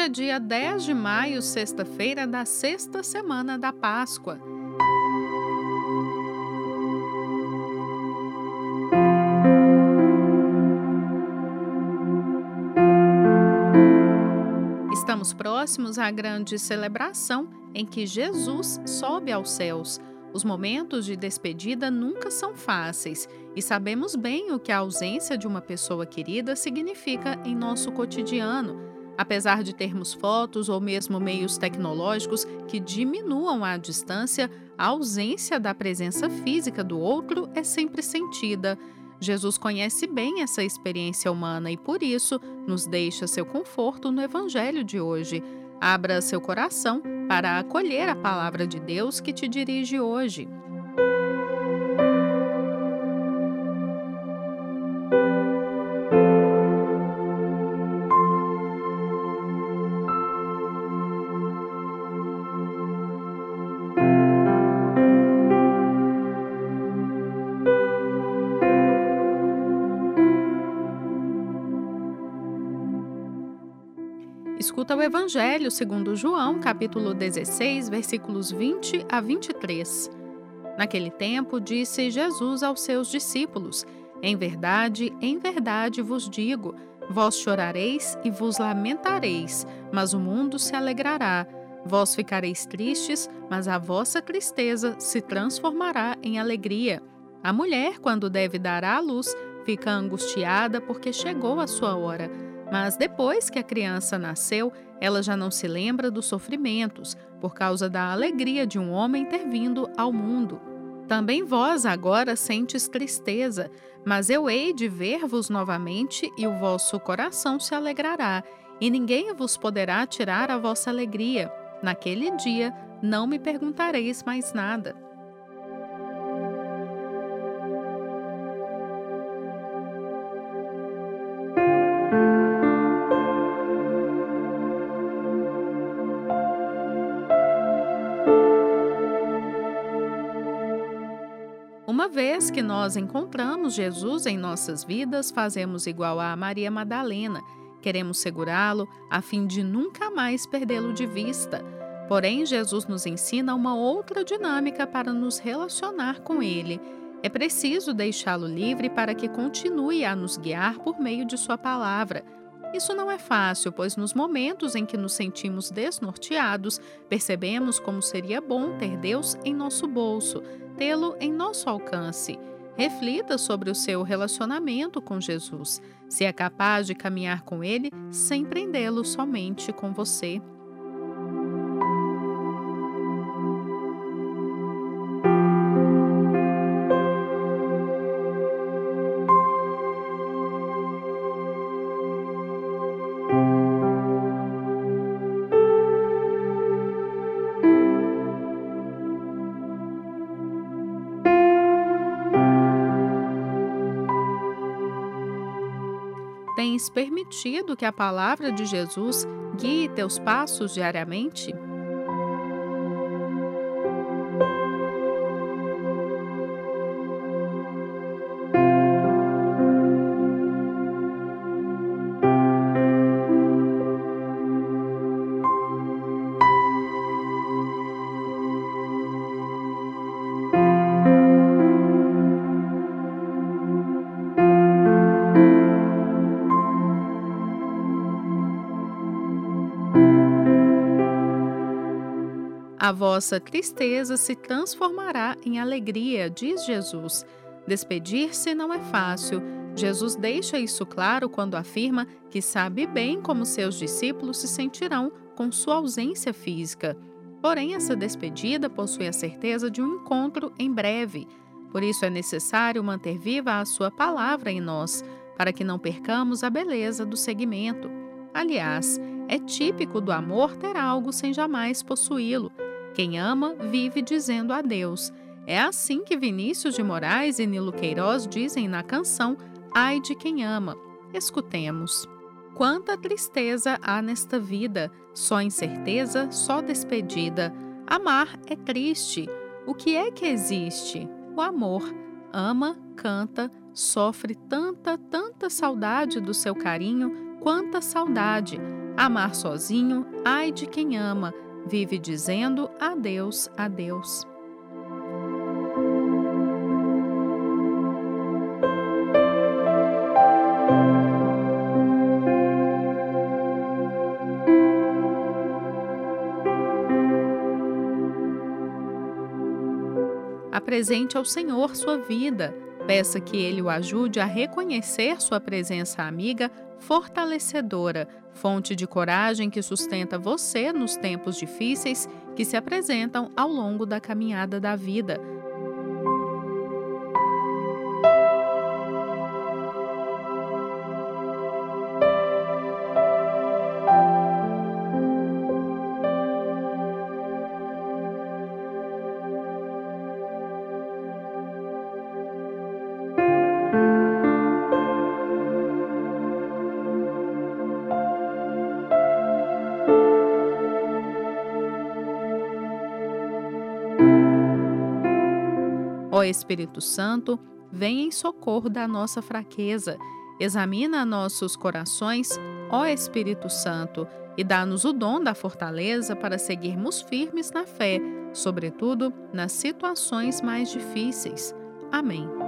Hoje é dia 10 de maio, sexta-feira da sexta semana da Páscoa. Estamos próximos à grande celebração em que Jesus sobe aos céus. Os momentos de despedida nunca são fáceis e sabemos bem o que a ausência de uma pessoa querida significa em nosso cotidiano. Apesar de termos fotos ou mesmo meios tecnológicos que diminuam a distância, a ausência da presença física do outro é sempre sentida. Jesus conhece bem essa experiência humana e, por isso, nos deixa seu conforto no Evangelho de hoje. Abra seu coração para acolher a palavra de Deus que te dirige hoje. Escuta o Evangelho segundo João, capítulo 16, versículos 20 a 23. Naquele tempo, disse Jesus aos seus discípulos: em verdade vos digo, vós chorareis e vos lamentareis, mas o mundo se alegrará. Vós ficareis tristes, mas a vossa tristeza se transformará em alegria. A mulher, quando deve dar à luz, fica angustiada porque chegou a sua hora. Mas depois que a criança nasceu, ela já não se lembra dos sofrimentos, por causa da alegria de um homem ter vindo ao mundo. Também vós agora sentes tristeza, mas eu hei de ver-vos novamente e o vosso coração se alegrará, e ninguém vos poderá tirar a vossa alegria. Naquele dia não me perguntareis mais nada. Uma vez que nós encontramos Jesus em nossas vidas, fazemos igual a Maria Madalena. Queremos segurá-lo a fim de nunca mais perdê-lo de vista. Porém, Jesus nos ensina uma outra dinâmica para nos relacionar com ele. É preciso deixá-lo livre para que continue a nos guiar por meio de sua palavra. Isso não é fácil, pois nos momentos em que nos sentimos desnorteados, percebemos como seria bom ter Deus em nosso bolso, tê-lo em nosso alcance. Reflita sobre o seu relacionamento com Jesus, se é capaz de caminhar com ele sem prendê-lo somente com você. Tens permitido que a palavra de Jesus guie teus passos diariamente? A vossa tristeza se transformará em alegria, diz Jesus. Despedir-se não é fácil. Jesus deixa isso claro quando afirma que sabe bem como seus discípulos se sentirão com sua ausência física. Porém, essa despedida possui a certeza de um encontro em breve. Por isso é necessário manter viva a sua palavra em nós, para que não percamos a beleza do seguimento. Aliás, é típico do amor ter algo sem jamais possuí-lo. Quem ama, vive dizendo adeus. É assim que Vinícius de Moraes e Nilo Queiroz dizem na canção Ai de Quem Ama. Escutemos. Quanta tristeza há nesta vida, só incerteza, só despedida. Amar é triste. O que é que existe? O amor. Ama, canta, sofre tanta saudade do seu carinho, quanta saudade. Amar sozinho, ai de quem ama, vive dizendo adeus, adeus. Apresente ao Senhor sua vida. Peça que Ele o ajude a reconhecer sua presença amiga, fortalecedora, fonte de coragem que sustenta você nos tempos difíceis que se apresentam ao longo da caminhada da vida. Ó Espírito Santo, vem em socorro da nossa fraqueza. Examina nossos corações, ó Espírito Santo, e dá-nos o dom da fortaleza para seguirmos firmes na fé, sobretudo nas situações mais difíceis. Amém.